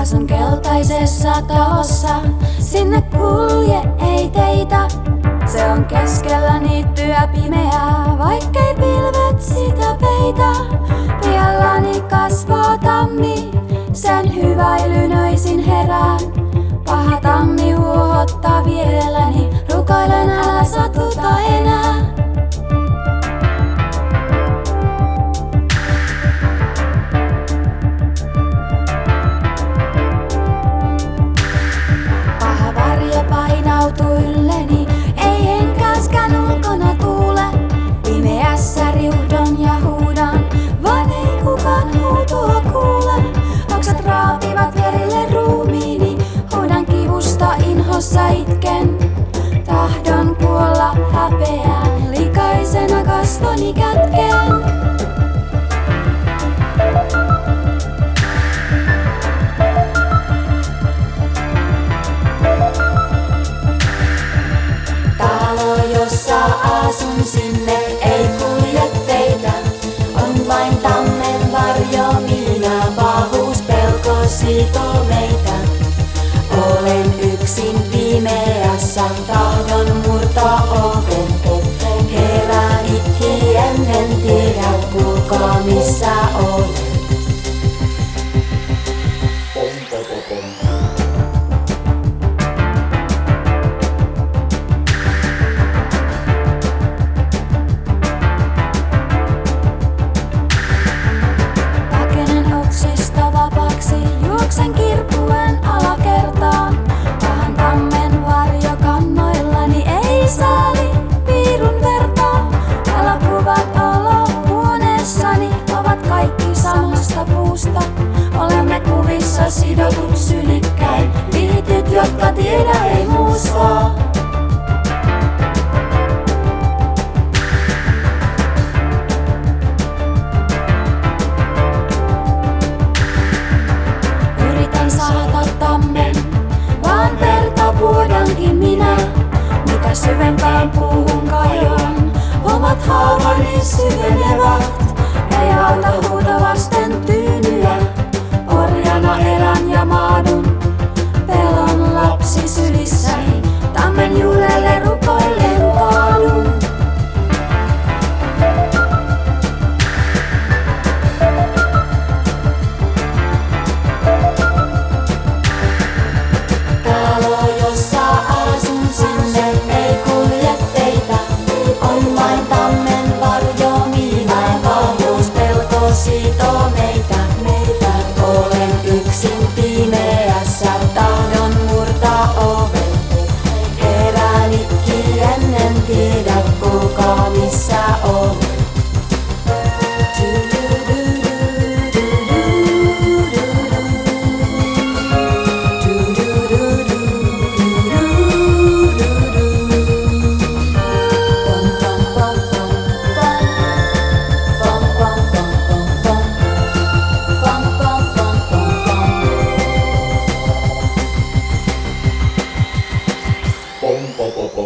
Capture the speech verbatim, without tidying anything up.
Asun keltaisessa talossa, sinne kulje ei teitä. Se on keskellä niittyä pimeää, vaikkei pilvet sitä peitä. Piallani kasvaa tammi, sen hyväilyn öisin herään. Paha tammi huohottaa vierelläni, rukoilen älä satuta enää. Paha varjo painautuu ylleni, ei henkäskään ulkona tuule. Pimeässä riuhdon ja huudan, vaan ei kukaan huutoa kuule. Oksat raapivat verille ruumiini, huudan kivusta inhossa itken. Tahdon kuolla häpeään, likaisena kasvoni kätken. Talo, jossa asun, sinne ei kulje teitä. On vain tammen varjo, minä pahuus pelko sitoo meitä. Olen yksin pimeässä, tahdon murtaa oven. Herään itkien, en tiedä kuulkaa missä olen. Pakenen oksista vapaaksi, juoksen kirpuen alakertaan. Pahan tammen varjo kannoillani ei sääli piirun vertaa. Valokuvat olohuoneessani ovat kaikki samasta puusta. Olemme kuvissa sidotut sylikkäin, viityt jotka tiedä ei muusta. Yritän saada tammen, vaan verta vuodankin minä. Mitä syvempään puuhun kajoan, omat haavani syvenevät. Ei auta huuta vasten tyynyä, orjana elän ja maadun. Pelon lapsi sylissäni, tammen juurelle rukoillen kaadun. Talo, jossa asun, sinne ei kulje teitä. On vain tammen varjo, minä pahuus pelko sitoo meitä. Olen yksin pimeässä, tahdon murtaa oven. Herään itkien, en tiedä kuulkaa missä olen. Pom pom pom pom.